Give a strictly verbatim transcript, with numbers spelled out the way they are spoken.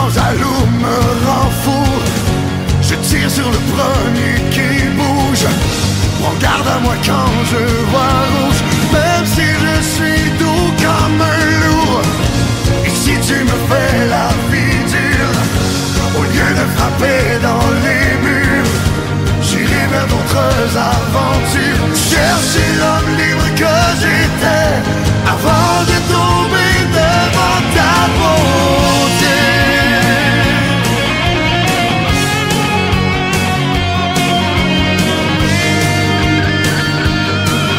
sans allure me rend fou. Je tire sur le premier qui bouge. Prends garde à moi quand je